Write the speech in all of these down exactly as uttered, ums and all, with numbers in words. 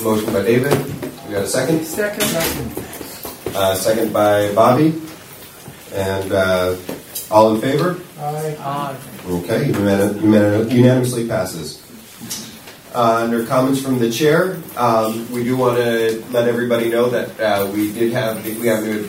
Motion by David. We got a second? Second. Uh, second by Bobby. And uh, all in favor? Aye. Aye. Okay, unan- unan- unanimously passes. Uh, under comments from the chair, um, we do want to let everybody know that uh, we did have we have new.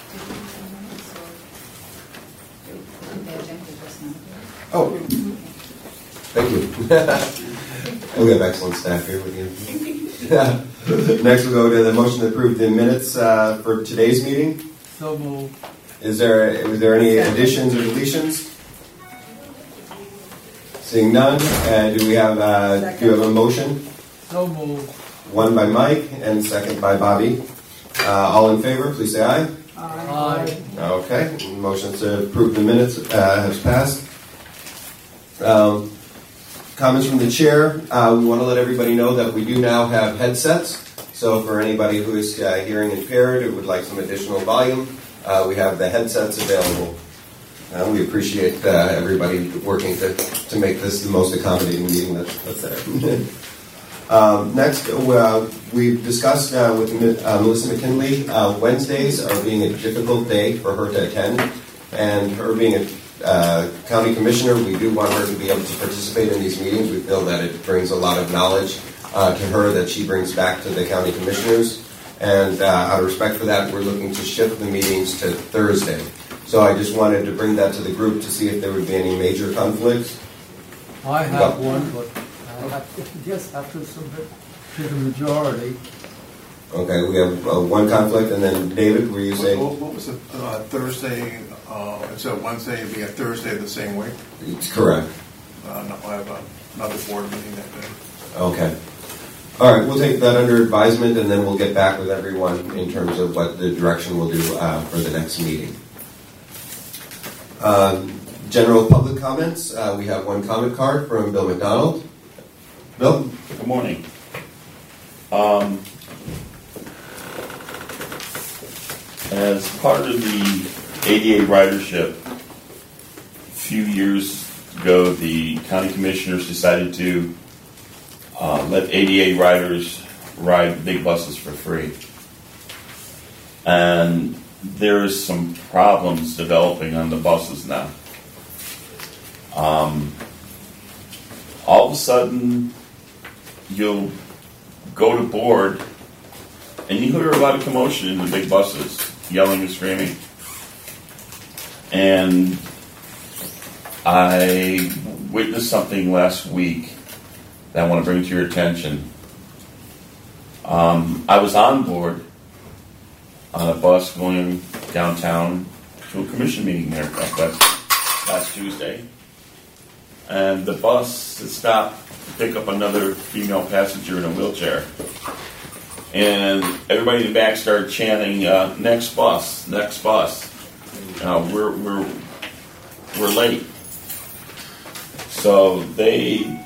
Oh, thank you. We have excellent staff here with you. Next, we'll go to the motion to approve the minutes uh, for today's meeting. So moved. Is there is there any additions or deletions? Seeing none, uh, do we have uh, do you have a motion? So moved. One by Mike and second by Bobby. Uh, all in favor, please say aye. Aye. Okay, motion to approve the minutes uh, has passed. Um, comments from the chair. Uh, we want to let everybody know that we do now have headsets. So for anybody who is uh, hearing impaired or would like some additional volume, uh, we have the headsets available. Uh, we appreciate uh, everybody working to, to make this the most accommodating meeting that, that's there. um, next, uh, we've discussed uh, with uh, Melissa McKinley, uh, Wednesdays are being a difficult day for her to attend, and her being a uh, county commissioner, we do want her to be able to participate in these meetings. We feel that it brings a lot of knowledge uh, to her that she brings back to the county commissioners, and uh, out of respect for that, we're looking to shift the meetings to Thursday. So I just wanted to bring that to the group to see if there would be any major conflicts. I have no. one, but I have, just have to submit to the majority. Okay, we have uh, one conflict, and then David, were you saying? What, what was it? Uh, Thursday, uh, instead of Wednesday, it'd be a Thursday the same week? It's correct. Uh, no, I have a, another board meeting that day. Okay. All right, we'll take that under advisement, and then we'll get back with everyone in terms of what the direction we'll do uh, for the next meeting. Uh, general public comments. Uh, we have one comment card from Bill McDonald. Bill? Good morning. Um, as part of the A D A ridership, a few years ago, the county commissioners decided to uh, let A D A riders ride big buses for free. And there's some problems developing on the buses now. Um, all of a sudden, you'll go to board, and you hear a lot of commotion in the big buses, yelling and screaming. And I witnessed something last week that I want to bring to your attention. Um, I was on board on a bus going downtown to a commission meeting there last, last Tuesday. And the bus had stopped to pick up another female passenger in a wheelchair. And everybody in the back started chanting, uh, next bus, next bus. Uh, we're, we're, we're late. So they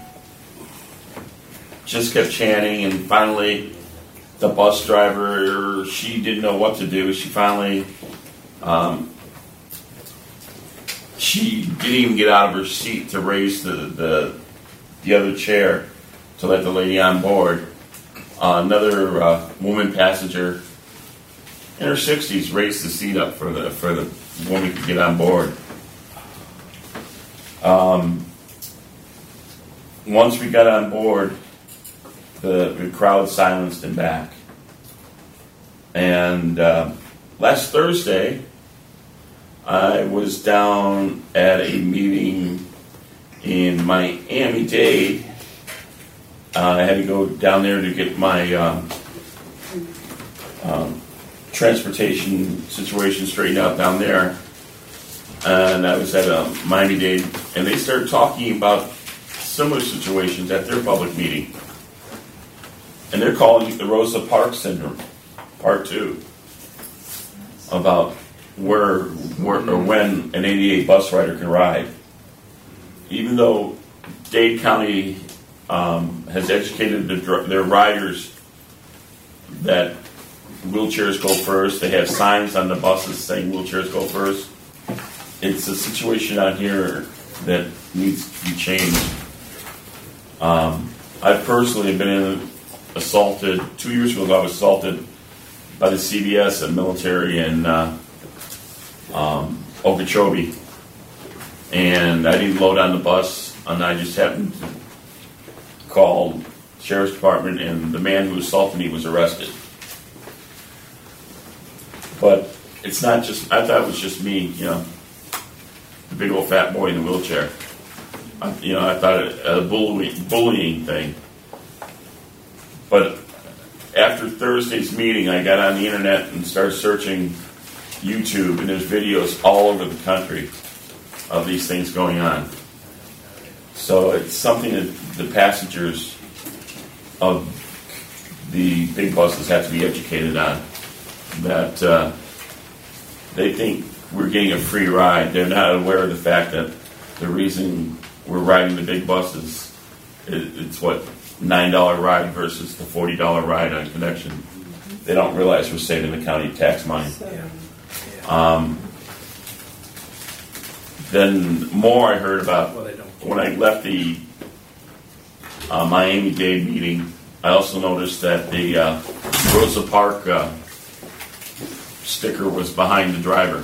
just kept chanting, and finally the bus driver, she didn't know what to do. She finally, um, she didn't even get out of her seat to raise the, the, the other chair to let the lady on board. Uh, another uh, woman passenger in her sixties raised the seat up for the for the woman to get on board. Um, once we got on board, the, the crowd silenced and back. And uh, last Thursday, I was down at a meeting in Miami-Dade. Uh, I had to go down there to get my um, um, transportation situation straightened out down there. And I was at a Miami-Dade, and they started talking about similar situations at their public meeting. And they're calling it the Rosa Parks syndrome, part two, about where, where or when an A D A bus rider can ride. Even though Dade County um, has educated the, their riders that wheelchairs go first, they have signs on the buses saying wheelchairs go first. It's a situation out here that needs to be changed. Um, I personally have been in assaulted, two years ago I was assaulted by the C B S and military in uh, um, Okeechobee. And I didn't load on the bus, and I just happened to call Sheriff's Department, and the man who assaulted me was arrested. But it's not just, I thought it was just me, you know, the big old fat boy in the wheelchair. I, you know, I thought it a bullying, bullying thing. But after Thursday's meeting, I got on the internet and started searching YouTube, and there's videos all over the country of these things going on. So it's something that the passengers of the big buses have to be educated on. That uh, they think we're getting a free ride. They're not aware of the fact that the reason we're riding the big buses, is, it's what, nine dollar ride versus the forty dollar ride on Connection. They don't realize we're saving the county tax money. Um, then more I heard about when I left the uh, Miami-Dade meeting. I also noticed that the uh, Rosa Park uh, sticker was behind the driver.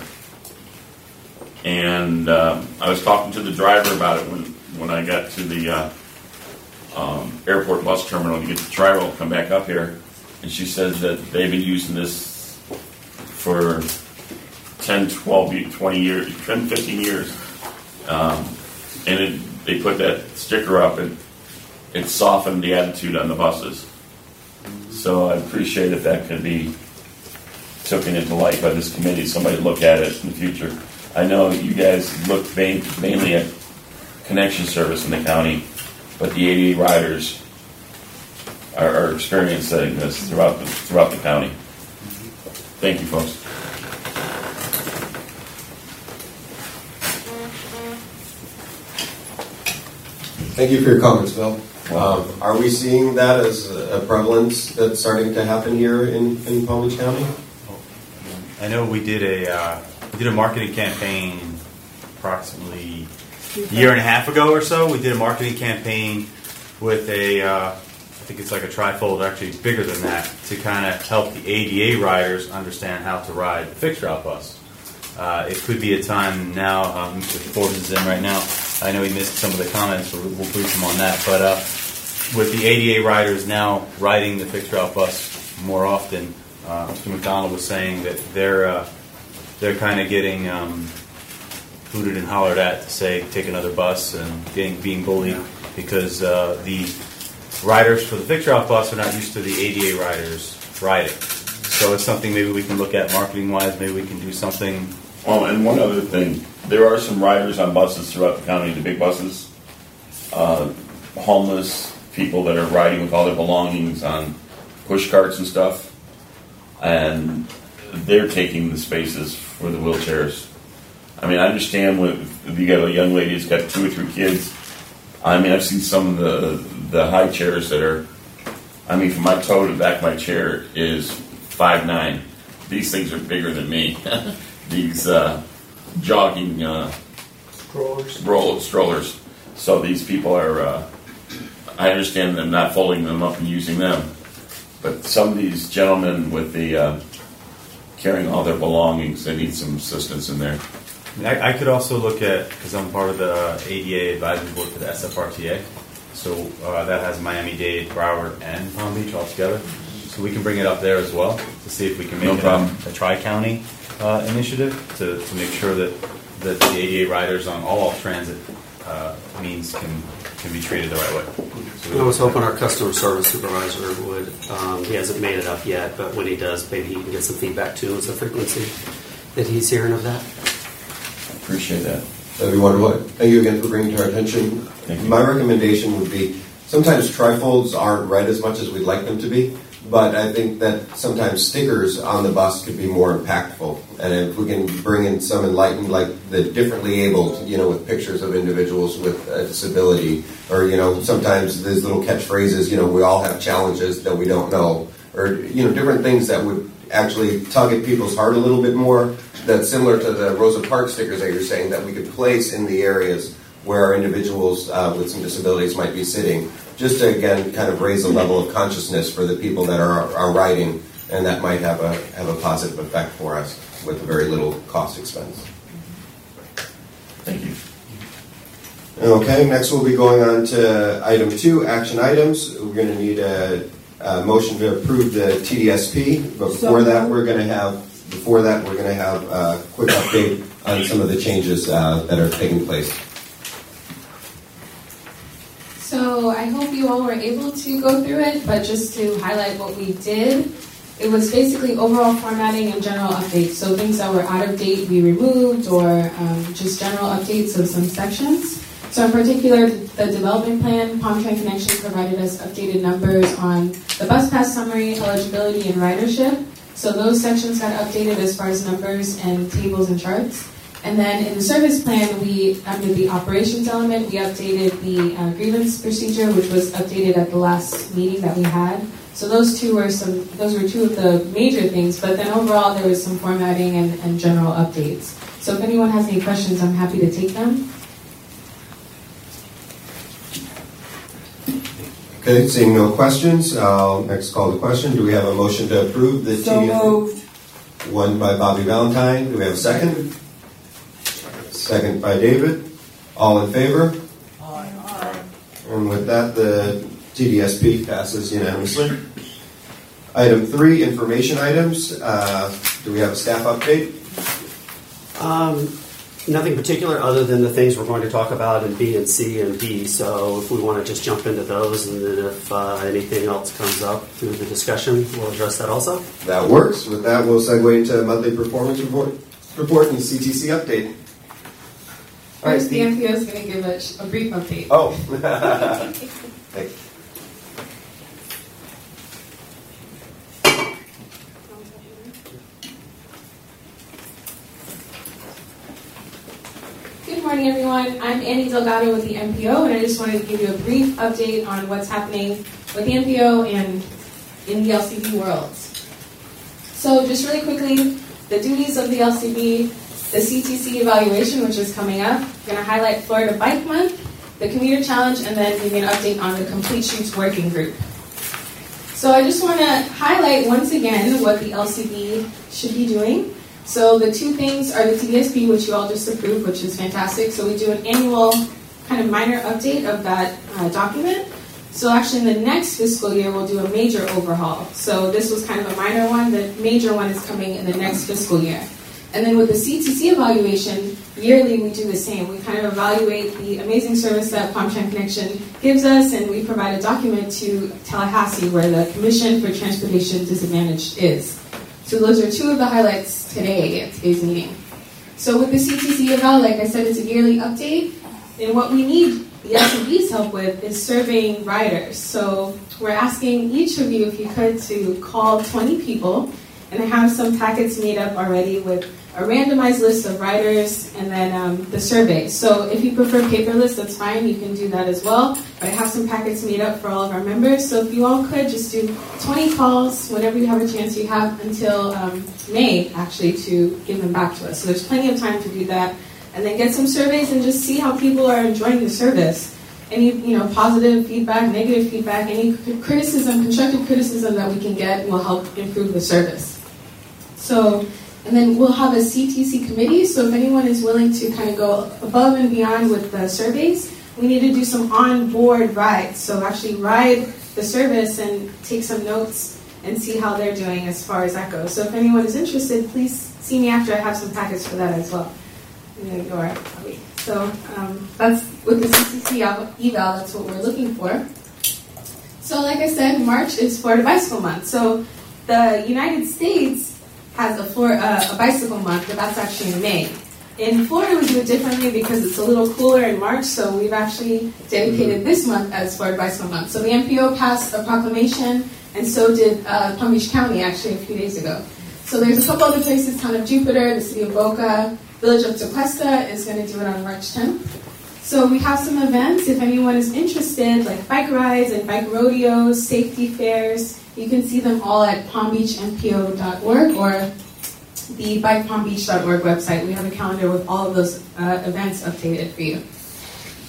And uh, I was talking to the driver about it when, when I got to the uh, um, airport bus terminal to get the tri-roll, come back up here. And she says that they've been using this for ten, twelve, twenty years, ten, fifteen years. Um, and it, they put that sticker up, and it softened the attitude on the buses. So I appreciate if that could be taken into light by this committee, somebody look at it in the future. I know you guys look main, mainly at connection service in the county, but the A D A riders are, are experiencing this throughout the, throughout the county. Thank you, folks. Thank you for your comments, Bill. Um, are we seeing that as a prevalence that's starting to happen here in, in Palm Beach County? I know we did a uh, we did a marketing campaign approximately a year and a half ago or so. We did a marketing campaign with a uh, I think it's like a trifold, actually bigger than that, to kind of help the A D A riders understand how to ride the fixed route bus. Uh, it could be a time now. Um, if Forbes is in right now, I know he missed some of the comments, so we'll brief him on that. But uh, with the A D A riders now riding the fixed route bus more often, uh, Mister McDonald was saying that they're uh, they're kind of getting um, hooted and hollered at to say take another bus and getting being bullied because uh, the riders for the fixed route bus are not used to the A D A riders riding. So it's something maybe we can look at marketing wise. Maybe we can do something. Oh, and one other thing, there are some riders on buses throughout the county, the big buses, uh, homeless people that are riding with all their belongings on push carts and stuff, and they're taking the spaces for the wheelchairs. I mean, I understand when if you got a young lady who's got two or three kids. I mean, I've seen some of the the high chairs that are, I mean, from my toe to the back of my chair is five nine. These things are bigger than me. These uh, jogging uh, Strollers. roll strollers. So these people are. Uh, I understand them not folding them up and using them, but some of these gentlemen with the uh, carrying all their belongings, they need some assistance in there. I, I could also look at, because I'm part of the A D A advisory board for the S F R T A, so uh, that has Miami-Dade, Broward, and Palm Beach all together. So we can bring it up there as well to see if we can make No it problem. a, a tri-county uh, initiative to, to make sure that, that the A D A riders on all transit uh, means can can be treated the right way. So I was hoping our customer service supervisor would. Um, he hasn't made it up yet, but when he does, maybe he can get some feedback too. What's the frequency that he's hearing of that? Appreciate that. That'd be wonderful. Thank you again for bringing to our attention. Thank you. My recommendation would be, sometimes trifolds aren't read as much as we'd like them to be, but I think that sometimes stickers on the bus could be more impactful. And if we can bring in some enlightened, like the differently abled, you know, with pictures of individuals with a disability, or, you know, sometimes there's little catchphrases, you know, we all have challenges that we don't know, or, you know, different things that would actually tug at people's heart a little bit more. That's similar to the Rosa Parks stickers that you're saying that we could place in the areas where our individuals uh, with some disabilities might be sitting, just to, again, kind of raise the level of consciousness for the people that are, are riding, and that might have a have a positive effect for us with very little cost expense. Thank you. Okay, next we'll be going on to item two, action items. We're going to need a, a motion to approve the T D S P, but before that, we're going to have before that we're going to have a quick update on some of the changes uh, that are taking place. So I hope you all were able to go through it, but just to highlight what we did, it was basically overall formatting and general updates. So things that were out of date we removed, or um, just general updates of some sections. So in particular, the development plan, Palm Trend Connection provided us updated numbers on the bus pass summary, eligibility, and ridership. So those sections got updated as far as numbers and tables and charts. And then in the service plan, we, under the operations element, we updated the uh, grievance procedure, which was updated at the last meeting that we had. So those two were some, those were two of the major things, but then overall there was some formatting and, and general updates. So if anyone has any questions, I'm happy to take them. Okay, seeing no questions, I'll next call the question. Do we have a motion to approve the So T D S P? moved. One by Bobby Valentine. Do we have a second? Second by David. All in favor? Aye. And with that, the T D S P passes unanimously. Item three, information items. Uh, do we have a staff update? Um, nothing particular other than the things we're going to talk about in B and C and D. So if we want to just jump into those, and then if uh, anything else comes up through the discussion, we'll address that also. That works. With that, we'll segue into monthly performance report, report and C T C update. All right, First, the Steve. M P O is going to give a, sh- a brief update. Oh. Thank you. Good morning, everyone. I'm Annie Delgado with the M P O, and I just wanted to give you a brief update on what's happening with the M P O and in the L C B world. So just really quickly, the duties of the L C B, the C T C evaluation, which is coming up. I'm going to highlight Florida Bike Month, the Commuter Challenge, and then give you an update on the Complete Streets Working Group. So I just want to highlight once again what the L C B should be doing. So the two things are the T D S P, which you all just approved, which is fantastic. So we do an annual kind of minor update of that uh, document. So actually in the next fiscal year, we'll do a major overhaul. So this was kind of a minor one. The major one is coming in the next fiscal year. And then with the C T C evaluation, yearly we do the same. We kind of evaluate the amazing service that Palm Trend Connection gives us, and we provide a document to Tallahassee where the Commission for Transportation Disadvantaged is. So those are two of the highlights today at today's meeting. So with the C T C eval, like I said, it's a yearly update. And what we need the L C B's help with is surveying riders. So we're asking each of you, if you could, to call twenty people. And I have some packets made up already with a randomized list of riders and then um, the survey. So if you prefer paperless, that's fine. You can do that as well. But I have some packets made up for all of our members. So if you all could just do twenty calls whenever you have a chance. You have until um, May, actually, to give them back to us. So there's plenty of time to do that. And then get some surveys and just see how people are enjoying the service. Any you know positive feedback, negative feedback, any criticism, constructive criticism that we can get will help improve the service. So, and then we'll have a C T C committee, so if anyone is willing to kind of go above and beyond with the surveys, we need to do some on-board rides. So actually ride the service and take some notes and see how they're doing as far as that goes. So if anyone is interested, please see me after. I have some packets for that as well. I'm going to go right. So um, that's with the C T C eval, that's what we're looking for. So like I said, March is Florida Bicycle Month. So the United States has a, Florida, uh, a bicycle month, but that's actually in May. In Florida, we do it differently because it's a little cooler in March, so we've actually dedicated this month as Florida Bicycle Month. So the M P O passed a proclamation, and so did uh, Palm Beach County actually a few days ago. So there's a couple other places, Town of Jupiter, the City of Boca, Village of Tequesta is going to do it on March tenth. So we have some events. If anyone is interested, like bike rides and bike rodeos, safety fairs, you can see them all at palm beach m p o dot org or the bike palm beach dot org website. We have a calendar with all of those uh, events updated for you.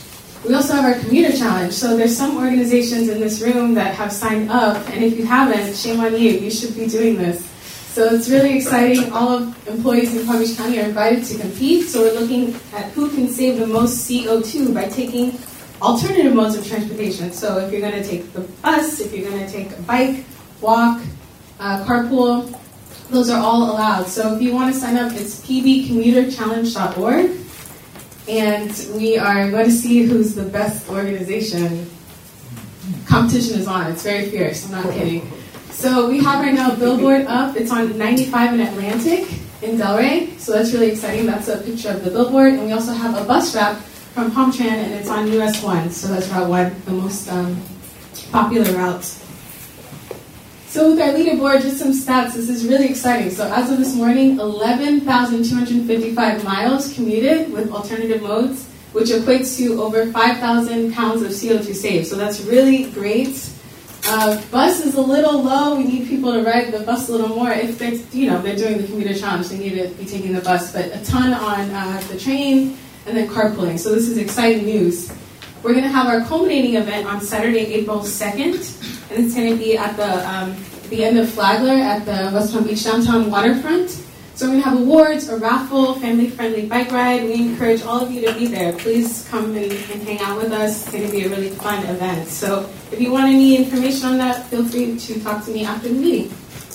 We also have our commuter challenge. So there's some organizations in this room that have signed up, and if you haven't, shame on you. You should be doing this. So it's really exciting. All of employees in Palm Beach County are invited to compete. So we're looking at who can save the most C O two by taking alternative modes of transportation. So if you're going to take the bus, if you're going to take a bike, walk, uh, carpool, those are all allowed. So if you want to sign up, it's p b commuter challenge dot org. And we are going to see who's the best organization. Competition is on. It's very fierce. I'm not kidding. So we have right now a billboard up. It's on ninety-five in Atlantic in Delray. So that's really exciting. That's a picture of the billboard. And we also have a bus route from Palmtran, and it's on U S one. So that's Route one, the most um, popular route. So with our leaderboard, just some stats. This is really exciting. So as of this morning, eleven thousand two hundred fifty-five miles commuted with alternative modes, which equates to over five thousand pounds of C O two saved. So that's really great. Uh, bus is a little low. We need people to ride the bus a little more. If they're, you know, they're doing the commuter challenge, they need to be taking the bus. But a ton on uh, the train, and then carpooling. So this is exciting news. We're going to have our culminating event on Saturday, April second, and it's going to be at the um, the end of Flagler at the West Palm Beach downtown waterfront. So we're going to have awards, a raffle, family-friendly bike ride. We encourage all of you to be there. Please come and, and hang out with us. It's going to be a really fun event. So if you want any information on that, feel free to talk to me after the meeting.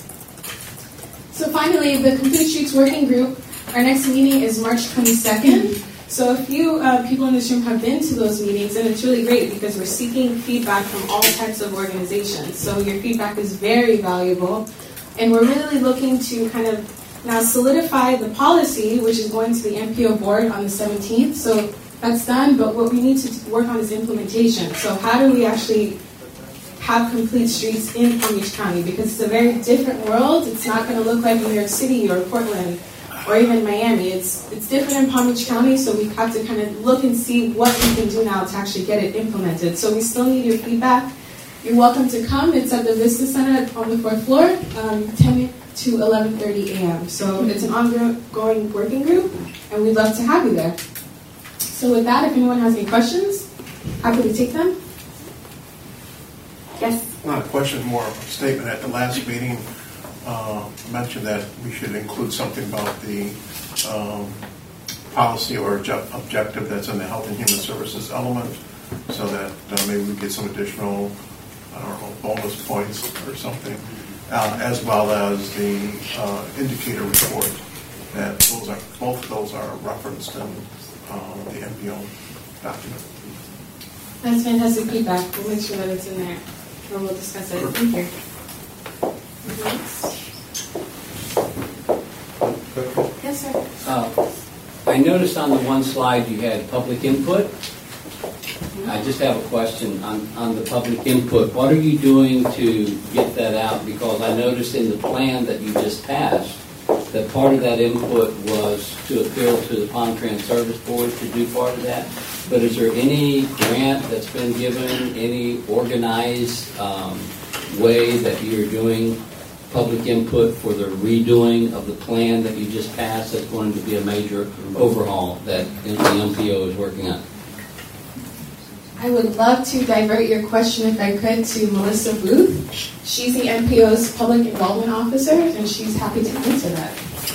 So finally, the Complete Streets Working Group, our next meeting is March twenty-second. So a few uh, people in this room have been to those meetings, and it's really great because we're seeking feedback from all types of organizations. So your feedback is very valuable, and we're really looking to kind of now solidify the policy, which is going to the M P O board on the seventeenth. So that's done, but what we need to work on is implementation. So how do we actually have complete streets in Palm Beach County? Because it's a very different world. It's not going to look like New York City or Portland or even Miami. It's it's different in Palm Beach County, so we have to kind of look and see what we can do now to actually get it implemented. So we still need your feedback. You're welcome to come. It's at the Vista Center on the fourth floor, um, ten to eleven thirty a.m. So it's an ongoing working group, and we'd love to have you there. So with that, if anyone has any questions, happy to take them. Yes? Not a question, more of a statement. At the last meeting, uh, mentioned that we should include something about the um, policy or obje- objective that's in the Health and Human Services element, so that uh, maybe we get some additional, I don't know, bonus points or something, uh, as well as the uh, indicator report. That those are both of those are referenced in uh, the M P O document. That's fantastic feedback. We'll make sure that it's in there, or we'll discuss it. Thank you. Yes, sir. Uh, I noticed on the one slide you had public input. I just have a question on, on the public input. What are you doing to get that out? Because I noticed in the plan that you just passed that part of that input was to appeal to the Palmtran Service Board to do part of that. But is there any grant that's been given, any organized um, way that you're doing public input for the redoing of the plan that you just passed that's going to be a major overhaul that the M P O is working on? I would love to divert your question, if I could, to Melissa Booth. She's the M P O's Public Involvement Officer, and she's happy to answer that.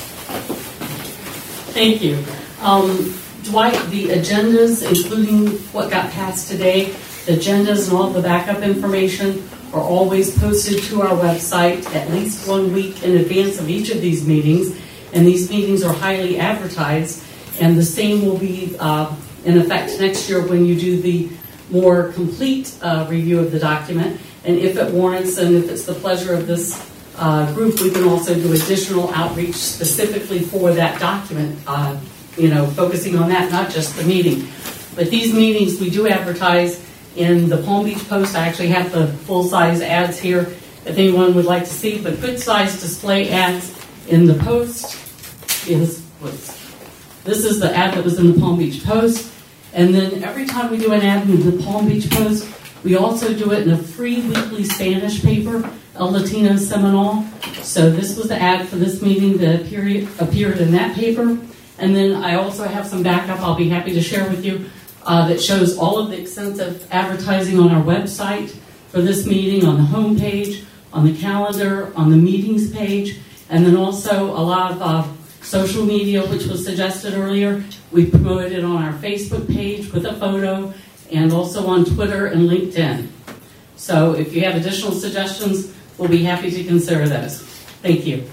Thank you. Um, Dwight, the agendas, including what got passed today, the agendas and all the backup information are always posted to our website at least one week in advance of each of these meetings, and these meetings are highly advertised, and the same will be uh, in effect next year when you do the more complete uh, review of the document. And if it warrants and if it's the pleasure of this uh, group, we can also do additional outreach specifically for that document, uh, you know, focusing on that, not just the meeting. But these meetings, we do advertise in the Palm Beach Post. I actually have the full-size ads here if anyone would like to see, but good-size display ads in the Post is what's, this is the ad that was in the Palm Beach Post. And then every time we do an ad in the Palm Beach Post, we also do it in a free weekly Spanish paper, El Latino Seminole. So this was the ad for this meeting that appeared, appeared in that paper. And then I also have some backup I'll be happy to share with you uh, that shows all of the extensive advertising on our website for this meeting, on the home page, on the calendar, on the meetings page, and then also a lot of uh, social media, which was suggested earlier. We promoted it on our Facebook page with a photo, and also on Twitter and LinkedIn. So if you have additional suggestions, we'll be happy to consider those. Thank you.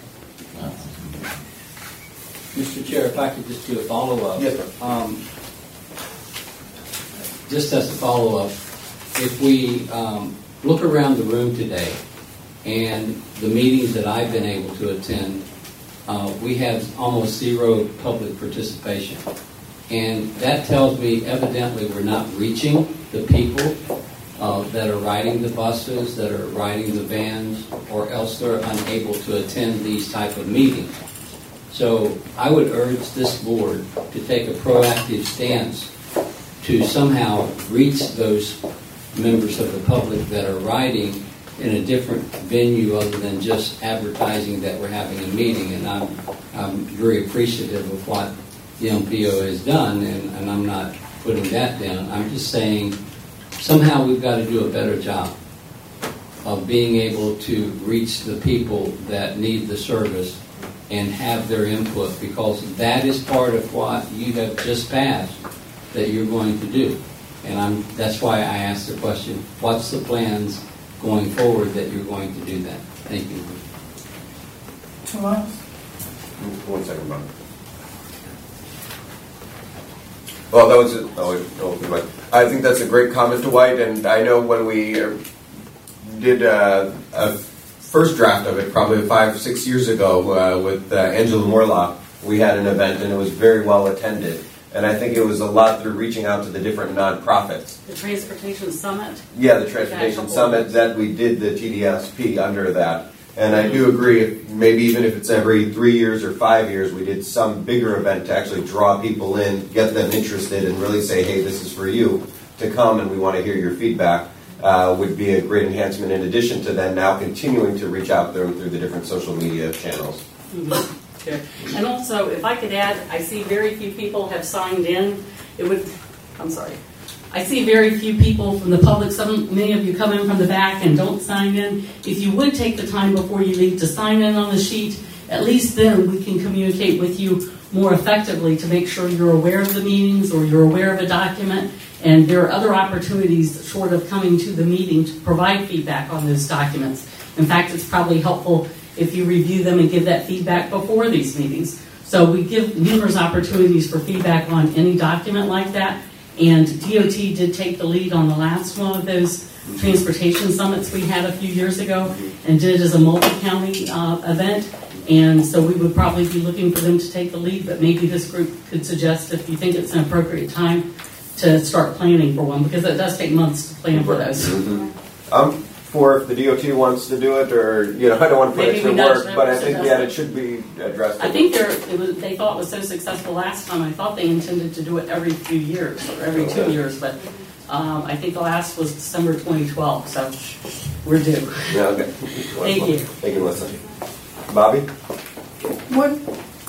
Mister Chair, if I could just do a follow-up. Yes, sir. Um, just as a follow-up, if we um, look around the room today and the meetings that I've been able to attend, uh, we have almost zero public participation. And that tells me evidently we're not reaching the people uh, that are riding the buses, that are riding the vans, or else they're unable to attend these type of meetings. So I would urge this board to take a proactive stance to somehow reach those members of the public that are riding in a different venue other than just advertising that we're having a meeting. And I'm, I'm very appreciative of what the M P O has done, and, and I'm not putting that down. I'm just saying somehow we've got to do a better job of being able to reach the people that need the service and have their input, because that is part of what you have just passed that you're going to do. And I'm, that's why I asked the question, what's the plans going forward that you're going to do that? Thank you. Tomas? One second, Bob. Well, that was it. Oh, wait, no, never mind. I think that's a great comment, Dwight, and I know when we uh, did uh, a first draft of it, probably five, six years ago, uh, with uh, Angela Morlock, we had an event, and it was very well attended. And I think it was a lot through reaching out to the different nonprofits. The Transportation Summit? Yeah, the Transportation Summit, that we did the T D S P under that. And I do agree, maybe even if it's every three years or five years, we did some bigger event to actually draw people in, get them interested, and really say, hey, this is for you to come, and we want to hear your feedback, uh, would be a great enhancement in addition to then now continuing to reach out there through the different social media channels. Mm-hmm. Sure. And also, if I could add, I see very few people have signed in. It would, I'm sorry. I see very few people from the public. Some, many of you come in from the back and don't sign in. If you would take the time before you leave to sign in on the sheet, at least then we can communicate with you more effectively to make sure you're aware of the meetings or you're aware of a document. And there are other opportunities short of coming to the meeting to provide feedback on those documents. In fact, it's probably helpful if you review them and give that feedback before these meetings. So we give numerous opportunities for feedback on any document like that. And D O T did take the lead on the last one of those transportation summits we had a few years ago and did it as a multi-county uh, event. And so we would probably be looking for them to take the lead, but maybe this group could suggest if you think it's an appropriate time to start planning for one, because it does take months to plan for those. Mm-hmm. Um, for if the D O T wants to do it, or, you know, I don't want to put Maybe extra we work, don't but I think, suggest yeah, it. it should be addressed. I think they're, it was, they thought it was so successful last time, I thought they intended to do it every few years, or every two Okay. years, but um, I think the last was December twenty twelve, so we're due. Yeah, okay. Thank you. Thank you, Melissa. Bobby? One,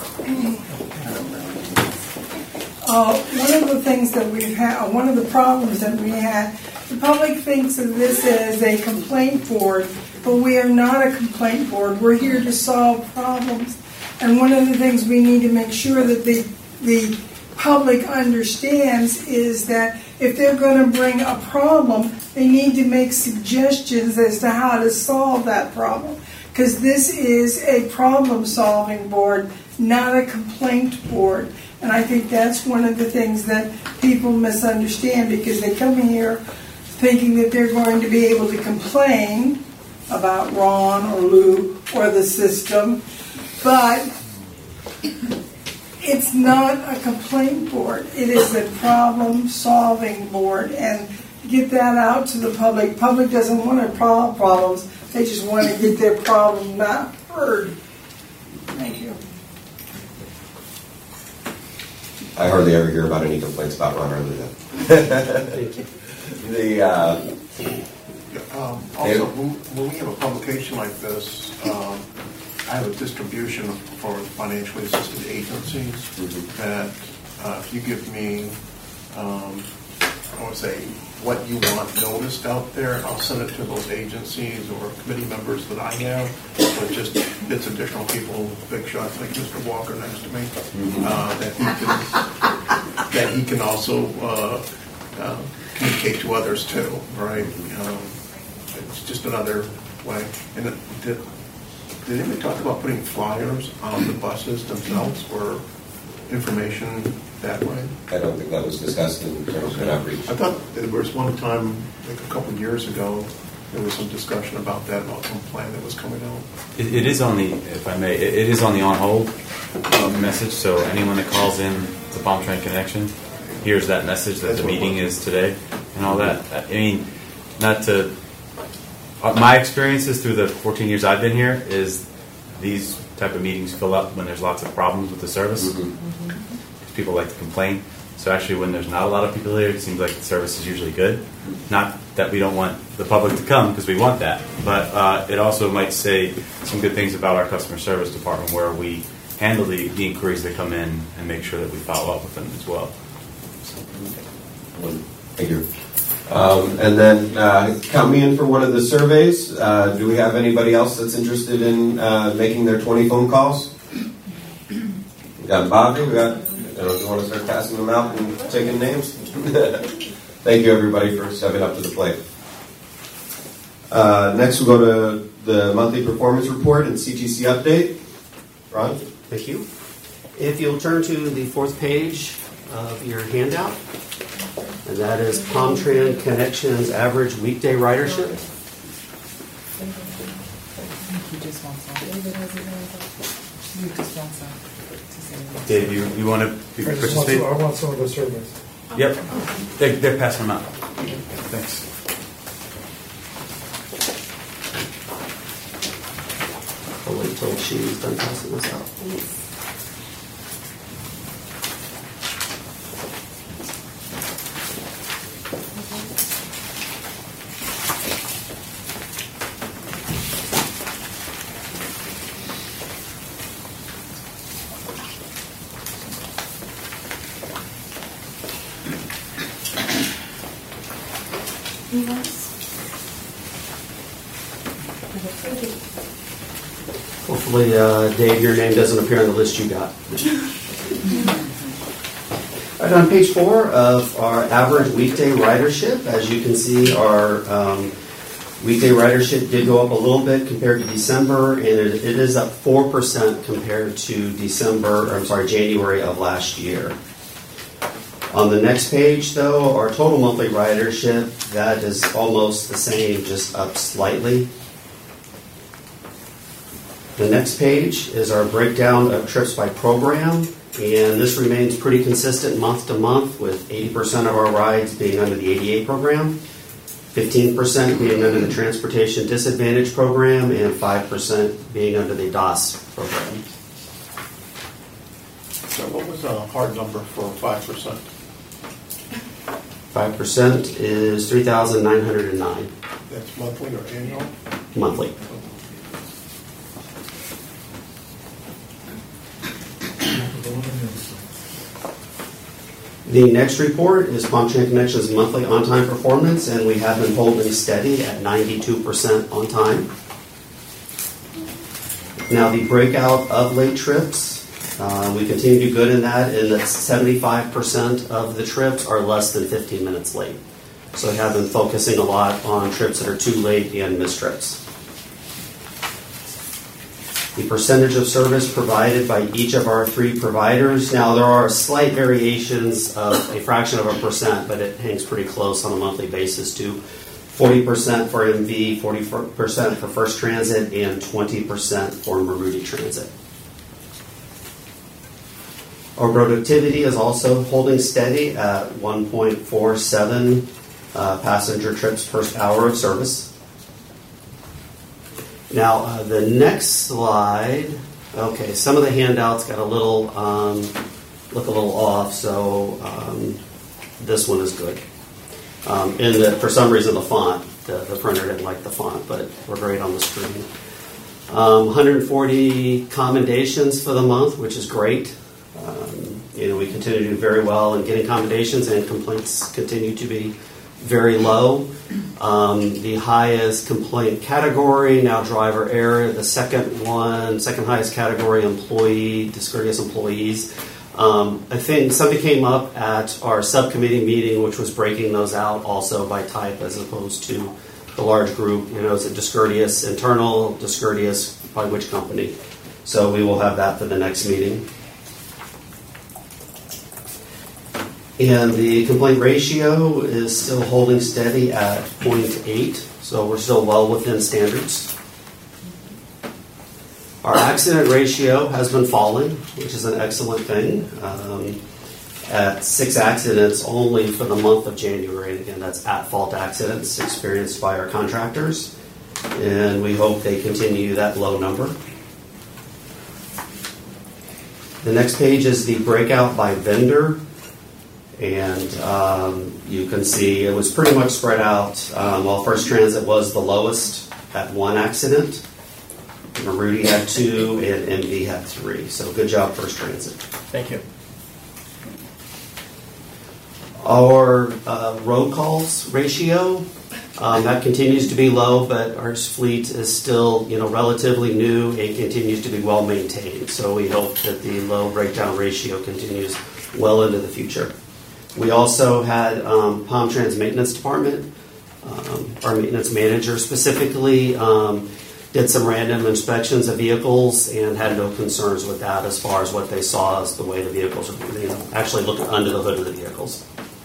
uh, one of the things that we've had, one of the problems that we had, the public thinks of this as a complaint board, but we are not a complaint board. We're here to solve problems. And one of the things we need to make sure that the, the public understands is that if they're going to bring a problem, they need to make suggestions as to how to solve that problem. Because this is a problem-solving board, not a complaint board. And I think that's one of the things that people misunderstand, because they come here thinking that they're going to be able to complain about Ron or Lou or the system, but it's not a complaint board. It is a problem-solving board, and get that out to the public. Public doesn't want to solve problems. They just want to get their problem not heard. Thank you. I hardly ever hear about any complaints about Ron or Lou. The, uh, Um, also, when when we have a publication like this, um, I have a distribution for financially assisted agencies that uh, if you give me um, I would say, what you want noticed out there. I'll send it to those agencies or committee members that I have, but just it's additional people, big shots like Mister Walker next to me, uh, that he can that he can also uh, uh, communicate to others too, right? Um, it's just another way. And it, did, did anybody talk about putting flyers on the buses themselves for information that way? I don't think that was discussed in terms of an outreach. I thought there was one time, like a couple of years ago, there was some discussion about that, about some plan that was coming out. It, it is on the, if I may, it, it is on the on hold uh, message. So anyone that calls in to Palm Trend Connection hears that message that That's the what meeting it was. is today and all that. I mean, not to. Uh, my experiences through the fourteen years I've been here is these type of meetings fill up when there's lots of problems with the service. Mm-hmm. People like to complain. So actually, when there's not a lot of people here, it seems like the service is usually good. Not that we don't want the public to come, because we want that, but uh, it also might say some good things about our customer service department, where we handle the, the inquiries that come in and make sure that we follow up with them as well. Thank you. Um, and then uh, count me in for one of the surveys. Uh, do we have anybody else that's interested in uh, making their twenty phone calls? We got Bobby. We got. I don't know if you want to start passing them out and taking names. Thank you, everybody, for stepping up to the plate. Uh, next, we'll go to the monthly performance report and C T C update. Ron? Thank you. If you'll turn to the fourth page of your handout, and that is Palm Trend Connections average weekday ridership. You just want some. You just want some. Dave, you, you want to I just want participate? to, I want some of the surveys. Yep. They're, they're passing them out. Thanks. I'll wait till she's done passing this out. Hopefully, uh, Dave, your name doesn't appear on the list you got. All right, on page four of our average weekday ridership, as you can see, our um, weekday ridership did go up a little bit compared to December, and it, it is up four percent compared to December, or I'm sorry, January of last year. On the next page, though, our total monthly ridership, that is almost the same, just up slightly. The next page is our breakdown of trips by program, and this remains pretty consistent month to month, with eighty percent of our rides being under the A D A program, fifteen percent being under the Transportation Disadvantage program, and five percent being under the D O S program. So what was a hard number for five percent? five percent is three thousand nine hundred nine That's monthly or annual? monthly. The next report is Palm Trend Connections' monthly on-time performance, and we have been holding steady at ninety-two percent on time. Now, the breakout of late trips, uh, we continue to do good in that, in that seventy-five percent of the trips are less than fifteen minutes late. So we have been focusing a lot on trips that are too late and missed trips. The percentage of service provided by each of our three providers. Now, there are slight variations of a fraction of a percent, but it hangs pretty close on a monthly basis to forty percent for M V, forty percent for First Transit, and twenty percent for Maruti Transit. Our productivity is also holding steady at one point four seven uh, passenger trips per hour of service. Now, uh, the next slide, okay, some of the handouts got a little, um, look a little off, so um, this one is good. Um, and the, for some reason, the font, the, the printer didn't like the font, but we're great on the screen. Um, one hundred forty commendations for the month, which is great. Um, you know, we continue to do very well in getting accommodations, and complaints continue to be very low. Um, the highest complaint category, now driver error. The second one, second highest category, employee, discourteous employees. Um, I think something came up at our subcommittee meeting, which was breaking those out also by type as opposed to the large group. You know, is it discourteous internal, discourteous by which company? So we will have that for the next meeting. And the complaint ratio is still holding steady at zero point eight, so we're still well within standards. Our accident ratio has been falling, which is an excellent thing. Um, at six accidents only for the month of January, and again, that's at-fault accidents experienced by our contractors, and we hope they continue that low number. The next page is the breakout by vendor. And um, you can see it was pretty much spread out. Um, while First Transit was the lowest at one accident, Rudy had two, and M V had three. So good job, First Transit. Thank you. Our uh, road calls ratio, um, that continues to be low, but our fleet is still, you know, relatively new and continues to be well maintained. So we hope that the low breakdown ratio continues well into the future. We also had um, Palm Trans Maintenance Department, um, our maintenance manager specifically, um, did some random inspections of vehicles and had no concerns with that as far as what they saw as the way the vehicles are, you know, actually looking under the hood of the vehicles.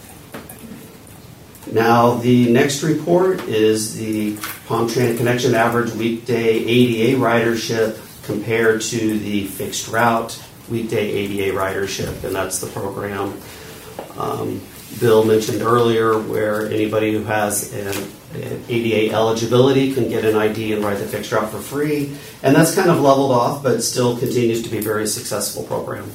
Now, the next report is the Palm Trans Connection average weekday A D A ridership compared to the fixed route weekday A D A ridership, and that's the program Um, Bill mentioned earlier, where anybody who has an, an A D A eligibility can get an I D and ride the fixed route for free. And that's kind of leveled off, but still continues to be a very successful program.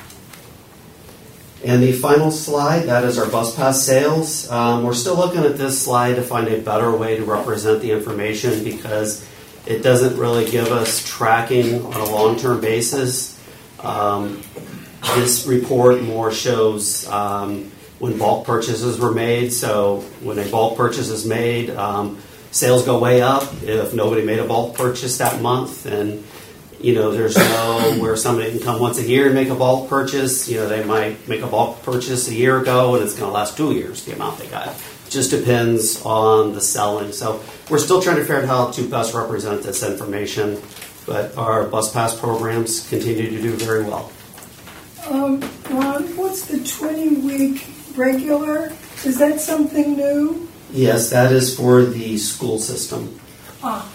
And the final slide, that is our bus pass sales. Um, we're still looking at this slide to find a better way to represent the information, because it doesn't really give us tracking on a long-term basis. Um, This report more shows um, when bulk purchases were made. So when a bulk purchase is made, um, sales go way up. If nobody made a bulk purchase that month, and you know, there's no where somebody can come once a year and make a bulk purchase. You know, they might make a bulk purchase a year ago, and it's going to last two years, the amount they got. It just depends on the selling. So we're still trying to figure out how to best represent this information, but our bus pass programs continue to do very well. Um, Ron, what's the twenty-week regular? Is that something new? Yes, that is for the school system. Ah.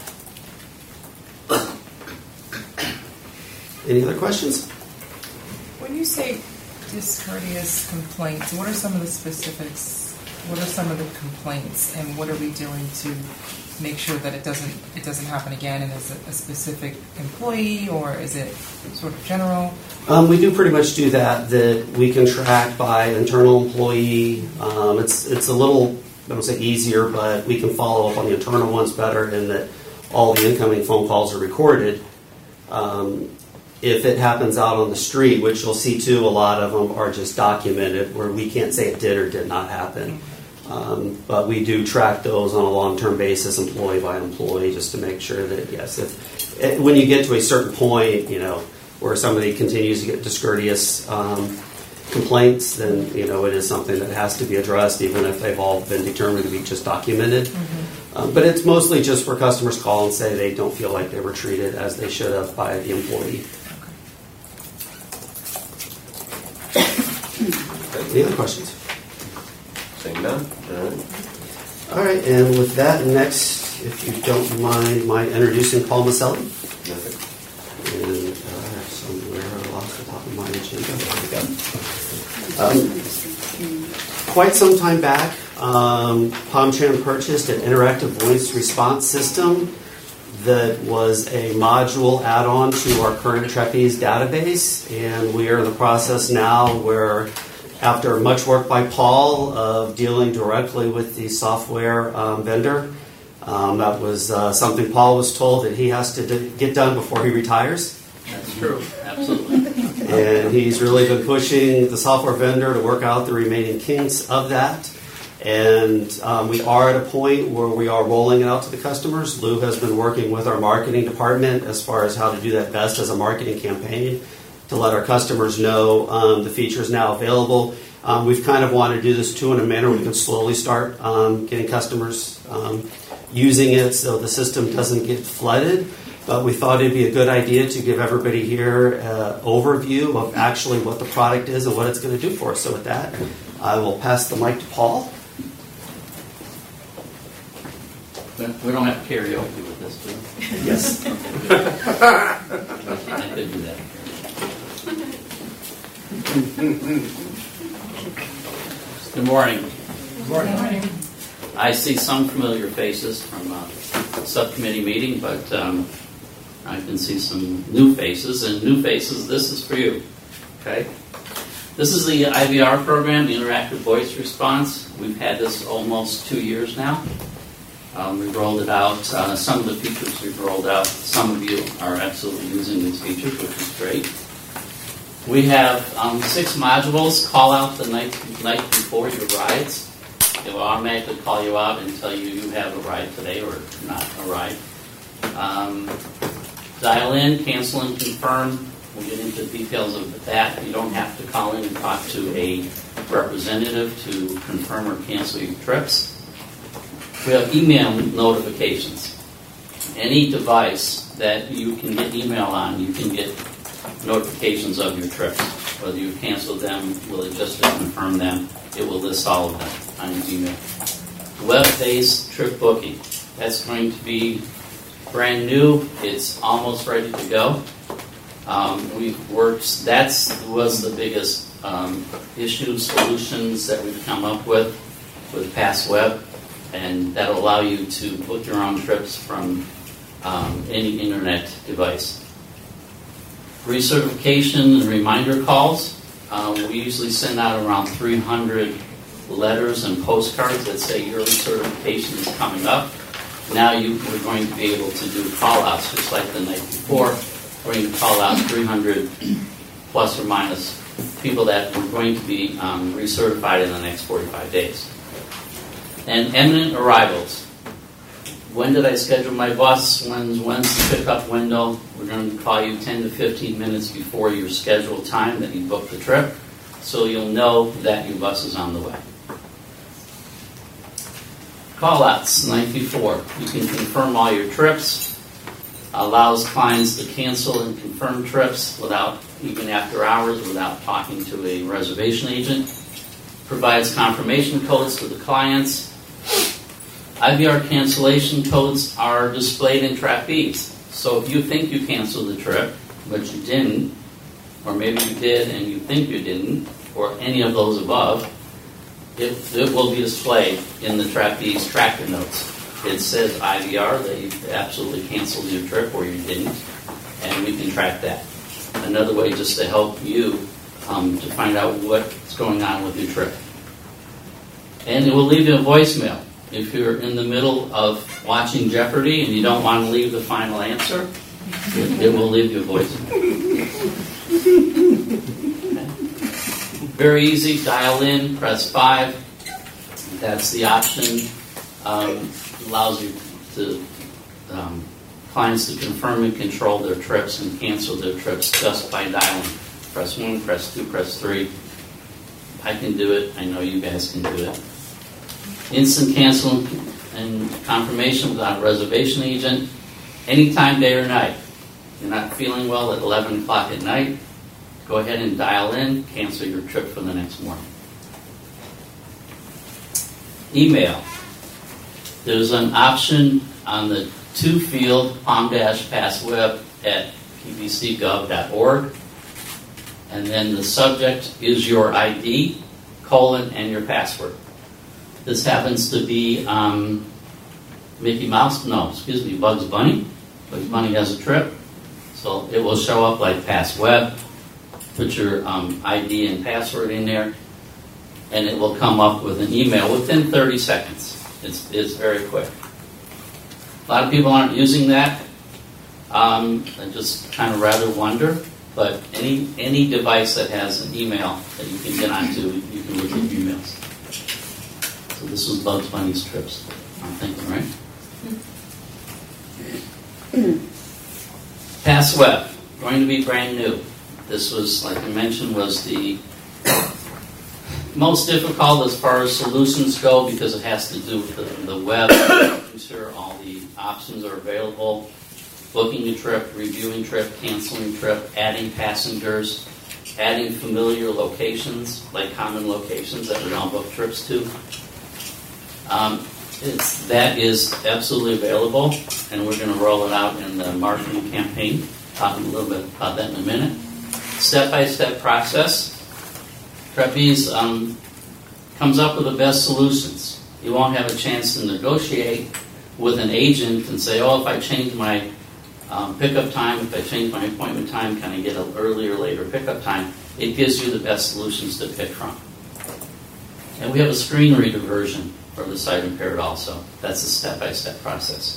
Any other questions? When you say discourteous complaints, what are some of the specifics? What are some of the complaints, and what are we doing to make sure that it doesn't it doesn't happen again? And is it a specific employee, or is it sort of general? Um, we do pretty much do that. That we can track by internal employee. Um, it's it's a little, I don't say easier, but we can follow up on the internal ones better, in that all the incoming phone calls are recorded. Um, if it happens out on the street, which you'll see too, a lot of them are just documented, where we can't say it did or did not happen. Um, but we do track those on a long-term basis, employee by employee, just to make sure that, yes, if it, when you get to a certain point, you know, where somebody continues to get discourteous um, complaints, then, you know, it is something that has to be addressed, even if they've all been determined to be just documented. Mm-hmm. Um, but it's mostly just where customers call and say they don't feel like they were treated as they should have by the employee. Okay. Any other questions? Saying none. All right. All right, and with that, next, if you don't mind my introducing Paul Maselli. Nothing. And uh, somewhere I lost the top of my agenda. There we go. Um, quite some time back, um, PalmTran purchased an interactive voice response system that was a module add-on to our current Trapeze database, and we are in the process now where, after much work by Paul of dealing directly with the software um, vendor, um, that was uh, something Paul was told that he has to d- get done before he retires. That's true, absolutely. And he's really been pushing the software vendor to work out the remaining kinks of that. And um, we are at a point where we are rolling it out to the customers. Lou has been working with our marketing department as far as how to do that best as a marketing campaign to let our customers know um, the features now available. Um, we've kind of wanted to do this too in a manner we can slowly start um, getting customers um, using it so the system doesn't get flooded. But we thought it'd be a good idea to give everybody here an overview of actually what the product is and what it's going to do for us. So with that, I will pass the mic to Paul. We don't have karaoke with this, do we? Yes. I could do that. Good morning. Good morning. I see some familiar faces from a subcommittee meeting, but um, I can see some new faces. And new faces, this is for you. Okay? This is the I V R program, the Interactive Voice Response. We've had this almost two years now. Um, we rolled it out. Uh, some of the features we've rolled out, some of you are absolutely using these features, which is great. We have um, six modules. Call out the night, night before your rides. It will automatically call you out and tell you you have a ride today or not a ride. Um, dial in, cancel and confirm. We'll get into the details of that. You don't have to call in and talk to a representative to confirm or cancel your trips. We have email notifications. Any device that you can get email on, you can get notifications of your trips. Whether you cancel them, will it just confirm them? It will list all of them on your email. Web-based trip booking. That's going to be brand new. It's almost ready to go. Um, we've worked, that was the biggest um, issue, solutions that we've come up with with PassWeb. And that'll allow you to book your own trips from um, any internet device. Recertification and reminder calls. Uh, we usually send out around three hundred letters and postcards that say your recertification is coming up. Now you, we're going to be able to do call-outs just like the night before. We're going to call out three hundred plus or minus people that we're going to be um, recertified in the next forty-five days. And imminent arrivals. When did I schedule my bus? When's, when's the pickup window? We're going to call you ten to fifteen minutes before your scheduled time that you booked the trip, so you'll know that your bus is on the way. Call-outs, night before. You can confirm all your trips. Allows clients to cancel and confirm trips without, even after hours, without talking to a reservation agent. Provides confirmation codes to the clients. I V R cancellation codes are displayed in trapeze. So if you think you canceled the trip, but you didn't, or maybe you did and you think you didn't, or any of those above, it, it will be displayed in the trapeze tracker notes. It says I V R, that you absolutely canceled your trip or you didn't, and we can track that. Another way just to help you um, to find out what's going on with your trip. And it will leave you a voicemail. If you're in the middle of watching Jeopardy and you don't want to leave the final answer, it, it will leave you a voicemail. Okay. Very easy. Dial in, press five. That's the option. Um, allows you to um, clients to confirm and control their trips and cancel their trips just by dialing. Press one, press two, press three. I can do it. I know you guys can do it. Instant cancel and confirmation without a reservation agent. Anytime, day or night. You're not feeling well at eleven o'clock at night, go ahead and dial in, cancel your trip for the next morning. Email. There's an option on the to field pom-passweb at p b c gov dot org. And then the subject is your I D, colon, and your password. This happens to be um, Mickey Mouse, no, excuse me, Bugs Bunny. Bugs Bunny has a trip. So it will show up like PassWeb. Put your um, I D and password in there, and it will come up with an email within thirty seconds. It's, it's very quick. A lot of people aren't using that. Um, I just kind of rather wonder. But any any device that has an email that you can get onto, you can look at emails. So this was Bugs Bunny's trips, I'm thinking, right? PassWeb, going to be brand new. This was, like I mentioned, was the most difficult as far as solutions go because it has to do with the, the web, making sure all the options are available, booking a trip, reviewing trip, canceling trip, adding passengers, adding familiar locations, like common locations that we all book trips to. Um, it's, that is absolutely available, and we're going to roll it out in the marketing campaign. Talking a little bit about that in a minute. Step-by-step process. Trapeze um, comes up with the best solutions. You won't have a chance to negotiate with an agent and say, oh, if I change my um, pickup time, if I change my appointment time, can I get an earlier or later pickup time? It gives you the best solutions to pick from. And we have a screen reader version for the sight impaired also. That's a step-by-step process.